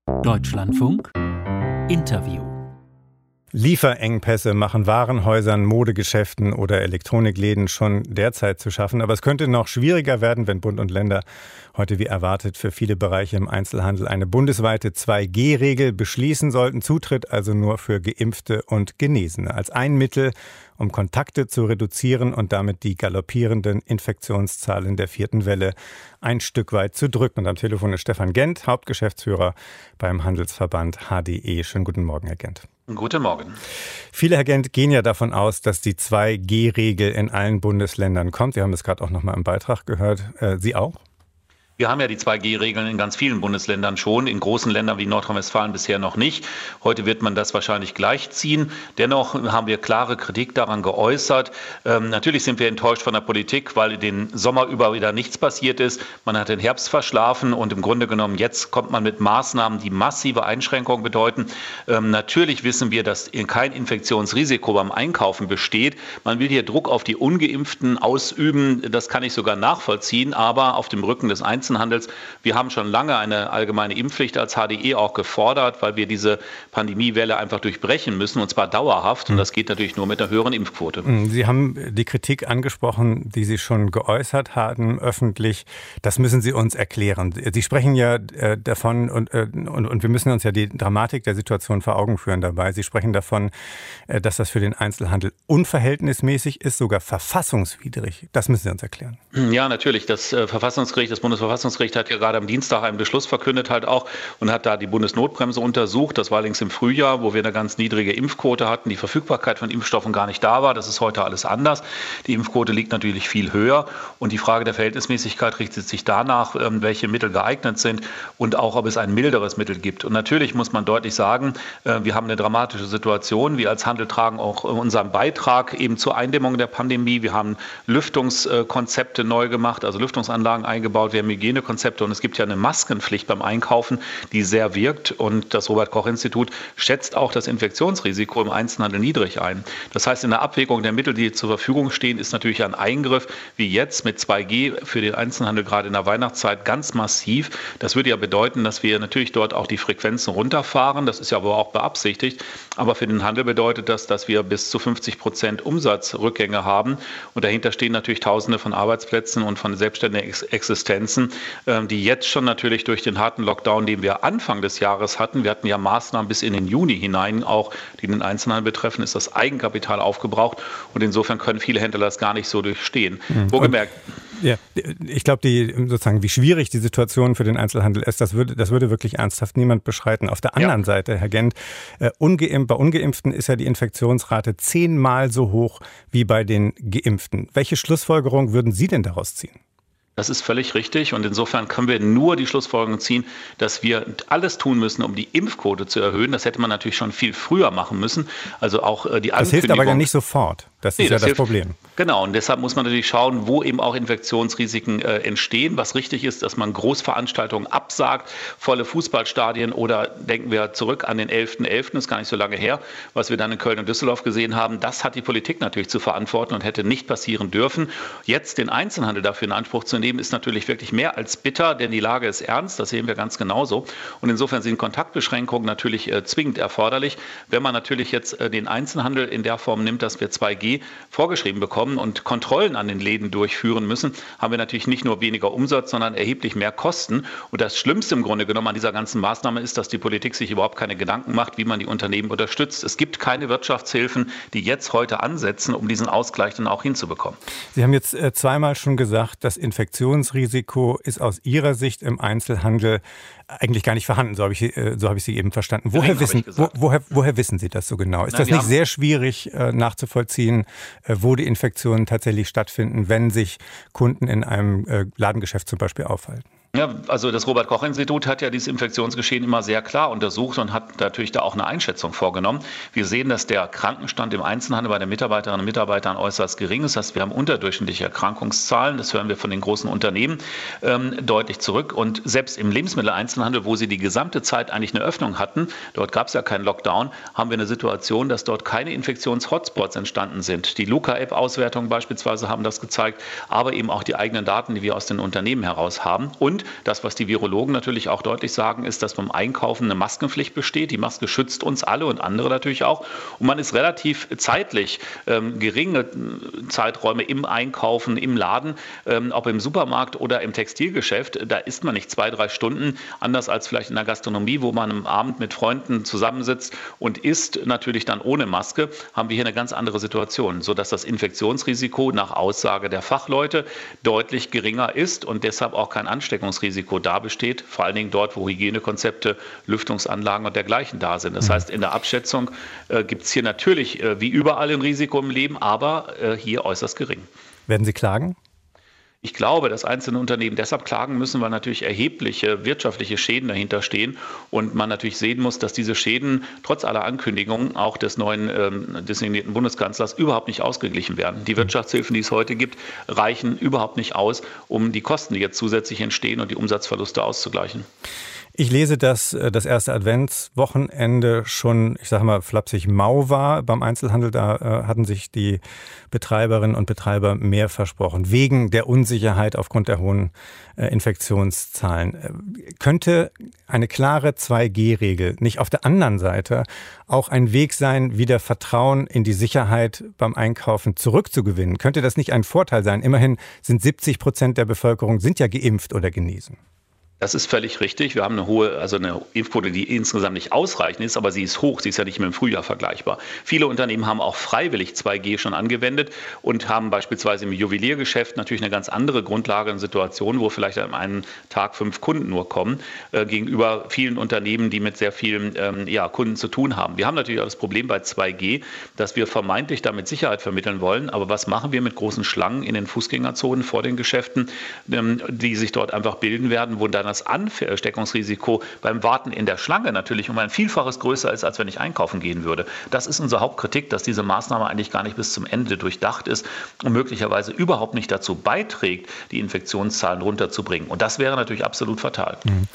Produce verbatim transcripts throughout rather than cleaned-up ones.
Deutschlandfunk Interview. Lieferengpässe machen Warenhäusern, Modegeschäften oder Elektronikläden schon derzeit zu schaffen. Aber es könnte noch schwieriger werden, wenn Bund und Länder heute wie erwartet für viele Bereiche im Einzelhandel eine bundesweite zwei G Regel beschließen sollten. Zutritt also nur für Geimpfte und Genesene. Als ein Mittel, um Kontakte zu reduzieren und damit die galoppierenden Infektionszahlen der vierten Welle ein Stück weit zu drücken. Und am Telefon ist Stefan Gent, Hauptgeschäftsführer beim Handelsverband H D E. Schönen guten Morgen, Herr Gent. Guten Morgen. Viele, Herr Gent, gehen ja davon aus, dass die zwei G Regel in allen Bundesländern kommt. Wir haben das gerade auch noch mal im Beitrag gehört. Äh, Sie auch? Wir haben ja die zwei G Regeln in ganz vielen Bundesländern schon, in großen Ländern wie Nordrhein-Westfalen bisher noch nicht. Heute wird man das wahrscheinlich gleichziehen. Dennoch haben wir klare Kritik daran geäußert. Ähm, natürlich sind wir enttäuscht von der Politik, weil den Sommer über wieder nichts passiert ist. Man hat den Herbst verschlafen und im Grunde genommen jetzt kommt man mit Maßnahmen, die massive Einschränkungen bedeuten. Ähm, natürlich wissen wir, dass kein Infektionsrisiko beim Einkaufen besteht. Man will hier Druck auf die Ungeimpften ausüben. Das kann ich sogar nachvollziehen, aber auf dem Rücken des Einzelhandels. Wir haben schon lange eine allgemeine Impfpflicht als H D E auch gefordert, weil wir diese Pandemiewelle einfach durchbrechen müssen, und zwar dauerhaft. Und das geht natürlich nur mit einer höheren Impfquote. Sie haben die Kritik angesprochen, die Sie schon geäußert haben, öffentlich. Das müssen Sie uns erklären. Sie sprechen ja äh, davon, und, äh, und, und wir müssen uns ja die Dramatik der Situation vor Augen führen dabei. Sie sprechen davon, äh, dass das für den Einzelhandel unverhältnismäßig ist, sogar verfassungswidrig. Das müssen Sie uns erklären. Ja, natürlich. Das äh, Verfassungsgericht, das Bundesverfassungsgericht, Das Verfassungsgericht hat ja gerade am Dienstag einen Beschluss verkündet halt auch und hat da die Bundesnotbremse untersucht. Das war allerdings im Frühjahr, wo wir eine ganz niedrige Impfquote hatten, die Verfügbarkeit von Impfstoffen gar nicht da war. Das ist heute alles anders. Die Impfquote liegt natürlich viel höher und die Frage der Verhältnismäßigkeit richtet sich danach, welche Mittel geeignet sind und auch, ob es ein milderes Mittel gibt. Und natürlich muss man deutlich sagen, wir haben eine dramatische Situation. Wir als Handel tragen auch unseren Beitrag eben zur Eindämmung der Pandemie. Wir haben Lüftungskonzepte neu gemacht, also Lüftungsanlagen eingebaut. Wir haben Hygienekonzepte und es gibt ja eine Maskenpflicht beim Einkaufen, die sehr wirkt, und das Robert-Koch-Institut schätzt auch das Infektionsrisiko im Einzelhandel niedrig ein. Das heißt, in der Abwägung der Mittel, die zur Verfügung stehen, ist natürlich ein Eingriff wie jetzt mit zwei G für den Einzelhandel gerade in der Weihnachtszeit ganz massiv. Das würde ja bedeuten, dass wir natürlich dort auch die Frequenzen runterfahren. Das ist ja aber auch beabsichtigt. Aber für den Handel bedeutet das, dass wir bis zu fünfzig Prozent Umsatzrückgänge haben. Und dahinter stehen natürlich Tausende von Arbeitsplätzen und von selbstständigen Existenzen, die jetzt schon natürlich durch den harten Lockdown, den wir Anfang des Jahres hatten, wir hatten ja Maßnahmen bis in den Juni hinein, auch die den Einzelhandel betreffen, ist das Eigenkapital aufgebraucht. Und insofern können viele Händler das gar nicht so durchstehen. Mhm. Wohlgemerkt. Ja, ich glaube, die sozusagen, wie schwierig die Situation für den Einzelhandel ist, das würde, das würde wirklich ernsthaft niemand beschreiten. Auf der anderen ja. Seite, Herr Gent, äh, ungeimpft, bei Ungeimpften ist ja die Infektionsrate zehnmal so hoch wie bei den Geimpften. Welche Schlussfolgerung würden Sie denn daraus ziehen? Das ist völlig richtig und insofern können wir nur die Schlussfolgerung ziehen, dass wir alles tun müssen, um die Impfquote zu erhöhen. Das hätte man natürlich schon viel früher machen müssen. Also auch die Ankündigung. Das hilft aber ja nicht sofort. Das nee, ist ja das, das hilft, Problem. Genau, und deshalb muss man natürlich schauen, wo eben auch Infektionsrisiken äh, entstehen. Was richtig ist, dass man Großveranstaltungen absagt, volle Fußballstadien, oder denken wir zurück an den elften elften, ist gar nicht so lange her, was wir dann in Köln und Düsseldorf gesehen haben. Das hat die Politik natürlich zu verantworten und hätte nicht passieren dürfen. Jetzt den Einzelhandel dafür in Anspruch zu nehmen, ist natürlich wirklich mehr als bitter, denn die Lage ist ernst, das sehen wir ganz genauso. Und insofern sind Kontaktbeschränkungen natürlich äh, zwingend erforderlich. Wenn man natürlich jetzt äh, den Einzelhandel in der Form nimmt, dass wir zwei G vorgeschrieben bekommen und Kontrollen an den Läden durchführen müssen, haben wir natürlich nicht nur weniger Umsatz, sondern erheblich mehr Kosten. Und das Schlimmste im Grunde genommen an dieser ganzen Maßnahme ist, dass die Politik sich überhaupt keine Gedanken macht, wie man die Unternehmen unterstützt. Es gibt keine Wirtschaftshilfen, die jetzt heute ansetzen, um diesen Ausgleich dann auch hinzubekommen. Sie haben jetzt äh, zweimal schon gesagt, das Infektionsrisiko ist aus Ihrer Sicht im Einzelhandel eigentlich gar nicht vorhanden. So habe ich, äh, so habe ich Sie eben verstanden. Woher wissen, wo, woher, woher wissen Sie das so genau? Ist Nein, das nicht sehr schwierig äh, nachzuvollziehen, äh, wo die Infektionen tatsächlich stattfinden, wenn sich Kunden in einem äh, Ladengeschäft zum Beispiel aufhalten? Ja, also das Robert-Koch-Institut hat ja dieses Infektionsgeschehen immer sehr klar untersucht und hat natürlich da auch eine Einschätzung vorgenommen. Wir sehen, dass der Krankenstand im Einzelhandel bei den Mitarbeiterinnen und Mitarbeitern äußerst gering ist. Das heißt, wir haben unterdurchschnittliche Erkrankungszahlen, das hören wir von den großen Unternehmen, ähm, deutlich zurück. Und selbst im Lebensmitteleinzelhandel, wo sie die gesamte Zeit eigentlich eine Öffnung hatten, dort gab es ja keinen Lockdown, haben wir eine Situation, dass dort keine Infektions-Hotspots entstanden sind. Die Luca-App-Auswertungen beispielsweise haben das gezeigt, aber eben auch die eigenen Daten, die wir aus den Unternehmen heraus haben. Und Und das, was die Virologen natürlich auch deutlich sagen, ist, dass beim Einkaufen eine Maskenpflicht besteht. Die Maske schützt uns alle und andere natürlich auch. Und man ist relativ zeitlich ähm, geringe Zeiträume im Einkaufen, im Laden, ähm, ob im Supermarkt oder im Textilgeschäft. Da ist man nicht zwei, drei Stunden, anders als vielleicht in der Gastronomie, wo man am Abend mit Freunden zusammensitzt und isst, natürlich dann ohne Maske, haben wir hier eine ganz andere Situation, sodass das Infektionsrisiko nach Aussage der Fachleute deutlich geringer ist und deshalb auch kein Ansteckungsrisiko da besteht, vor allen Dingen dort, wo Hygienekonzepte, Lüftungsanlagen und dergleichen da sind. Das heißt, in der Abschätzung äh, gibt es hier natürlich äh, wie überall ein Risiko im Leben, aber äh, hier äußerst gering. Werden Sie klagen? Ich glaube, dass einzelne Unternehmen deshalb klagen müssen, weil natürlich erhebliche wirtschaftliche Schäden dahinter stehen und man natürlich sehen muss, dass diese Schäden trotz aller Ankündigungen auch des neuen ähm, designierten Bundeskanzlers überhaupt nicht ausgeglichen werden. Die Wirtschaftshilfen, die es heute gibt, reichen überhaupt nicht aus, um die Kosten, die jetzt zusätzlich entstehen und die Umsatzverluste auszugleichen. Ich lese, dass das erste Adventswochenende schon, ich sage mal, flapsig mau war beim Einzelhandel. Da äh, hatten sich die Betreiberinnen und Betreiber mehr versprochen, wegen der Unsicherheit aufgrund der hohen äh, Infektionszahlen. Äh, könnte eine klare zwei G Regel nicht auf der anderen Seite auch ein Weg sein, wieder Vertrauen in die Sicherheit beim Einkaufen zurückzugewinnen? Könnte das nicht ein Vorteil sein? Immerhin sind siebzig Prozent der Bevölkerung sind ja geimpft oder genesen. Das ist völlig richtig. Wir haben eine hohe, also eine Impfquote, die insgesamt nicht ausreichend ist, aber sie ist hoch. Sie ist ja nicht mehr im Frühjahr vergleichbar. Viele Unternehmen haben auch freiwillig zwei G schon angewendet und haben beispielsweise im Juweliergeschäft natürlich eine ganz andere Grundlage und Situation, wo vielleicht an einem Tag fünf Kunden nur kommen, äh, gegenüber vielen Unternehmen, die mit sehr vielen ähm, ja, Kunden zu tun haben. Wir haben natürlich auch das Problem bei zwei G, dass wir vermeintlich damit Sicherheit vermitteln wollen. Aber was machen wir mit großen Schlangen in den Fußgängerzonen vor den Geschäften, ähm, die sich dort einfach bilden werden, wo dann das Ansteckungsrisiko beim Warten in der Schlange natürlich um ein Vielfaches größer ist, als wenn ich einkaufen gehen würde. Das ist unsere Hauptkritik, dass diese Maßnahme eigentlich gar nicht bis zum Ende durchdacht ist und möglicherweise überhaupt nicht dazu beiträgt, die Infektionszahlen runterzubringen. Und das wäre natürlich absolut fatal.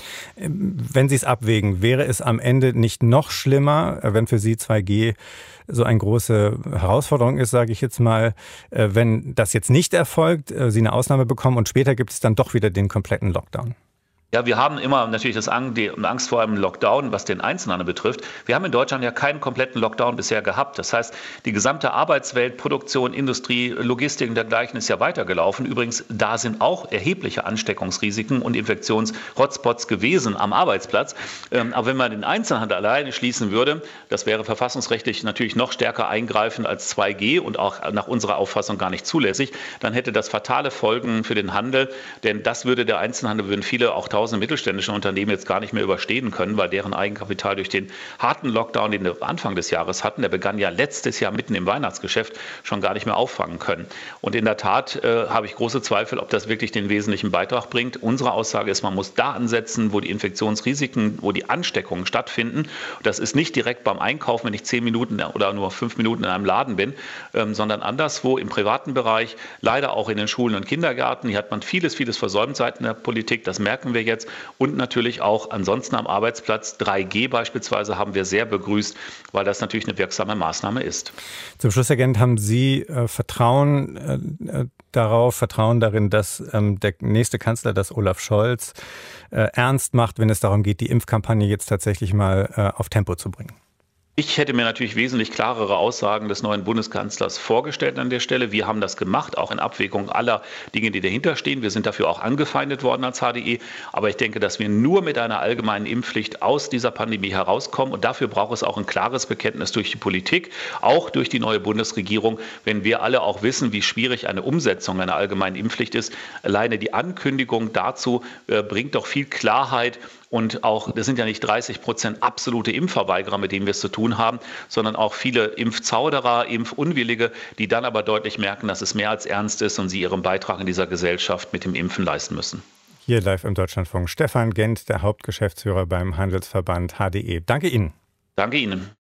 Wenn Sie es abwägen, wäre es am Ende nicht noch schlimmer, wenn für Sie zwei G so eine große Herausforderung ist, sage ich jetzt mal, wenn das jetzt nicht erfolgt, Sie eine Ausnahme bekommen und später gibt es dann doch wieder den kompletten Lockdown? Ja, wir haben immer natürlich das Angst vor einem Lockdown, was den Einzelhandel betrifft. Wir haben in Deutschland ja keinen kompletten Lockdown bisher gehabt. Das heißt, die gesamte Arbeitswelt, Produktion, Industrie, Logistik und dergleichen ist ja weitergelaufen. Übrigens, da sind auch erhebliche Ansteckungsrisiken und Infektionshotspots gewesen am Arbeitsplatz. Aber wenn man den Einzelhandel alleine schließen würde, das wäre verfassungsrechtlich natürlich noch stärker eingreifend als zwei G und auch nach unserer Auffassung gar nicht zulässig, dann hätte das fatale Folgen für den Handel. Denn das würde der Einzelhandel, würden viele auch tausend mittelständische Unternehmen jetzt gar nicht mehr überstehen können, weil deren Eigenkapital durch den harten Lockdown, den wir Anfang des Jahres hatten, der begann ja letztes Jahr mitten im Weihnachtsgeschäft, schon gar nicht mehr auffangen können. Und in der Tat äh, habe ich große Zweifel, ob das wirklich den wesentlichen Beitrag bringt. Unsere Aussage ist, man muss da ansetzen, wo die Infektionsrisiken, wo die Ansteckungen stattfinden. Das ist nicht direkt beim Einkaufen, wenn ich zehn Minuten oder nur fünf Minuten in einem Laden bin, ähm, sondern anderswo im privaten Bereich, leider auch in den Schulen und Kindergärten. Hier hat man vieles, vieles versäumt seitens der Politik. Das merken wir jetzt. Und natürlich auch ansonsten am Arbeitsplatz. drei G beispielsweise haben wir sehr begrüßt, weil das natürlich eine wirksame Maßnahme ist. Zum Schluss, Herr Gendt, haben Sie äh, Vertrauen äh, darauf, Vertrauen darin, dass ähm, der nächste Kanzler, dass Olaf Scholz, äh, ernst macht, wenn es darum geht, die Impfkampagne jetzt tatsächlich mal äh, auf Tempo zu bringen? Ich hätte mir natürlich wesentlich klarere Aussagen des neuen Bundeskanzlers vorgestellt an der Stelle. Wir haben das gemacht, auch in Abwägung aller Dinge, die dahinter stehen. Wir sind dafür auch angefeindet worden als H D E. Aber ich denke, dass wir nur mit einer allgemeinen Impfpflicht aus dieser Pandemie herauskommen. Und dafür braucht es auch ein klares Bekenntnis durch die Politik, auch durch die neue Bundesregierung. Wenn wir alle auch wissen, wie schwierig eine Umsetzung einer allgemeinen Impfpflicht ist, alleine die Ankündigung dazu äh, bringt doch viel Klarheit. Und auch, das sind ja nicht dreißig Prozent absolute Impfverweigerer, mit denen wir es zu tun haben, sondern auch viele Impfzauderer, Impfunwillige, die dann aber deutlich merken, dass es mehr als ernst ist und sie ihren Beitrag in dieser Gesellschaft mit dem Impfen leisten müssen. Hier live im Deutschlandfunk Stefan Gendt, der Hauptgeschäftsführer beim Handelsverband H D E. Danke Ihnen. Danke Ihnen.